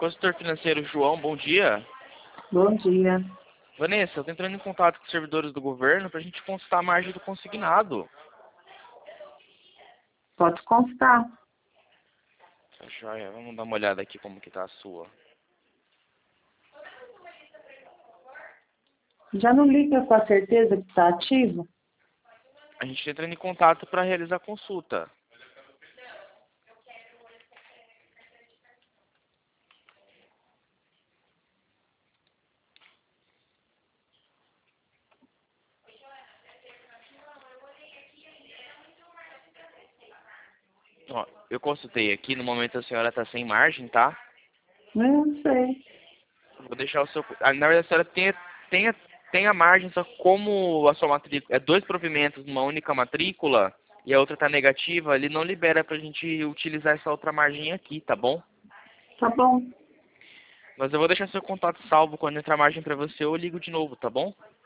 Consultor financeiro João, bom dia. Bom dia. Vanessa, eu estou entrando em contato com os servidores do governo para a gente consultar a margem do consignado. Pode constar. Tá joia, vamos dar uma olhada aqui como que tá a sua. Já não liga com a certeza que está ativo? A gente está entrando em contato para realizar a consulta. Ó, eu consultei aqui, no momento a senhora está sem margem, tá? Não sei. Vou deixar o seu... Na verdade, a senhora tem a margem, só que como a sua matrícula é 2 provimentos numa única matrícula e a outra está negativa, ele não libera para a gente utilizar essa outra margem aqui, tá bom? Tá bom. Mas eu vou deixar seu contato salvo. Quando entrar margem para você, eu ligo de novo, tá bom?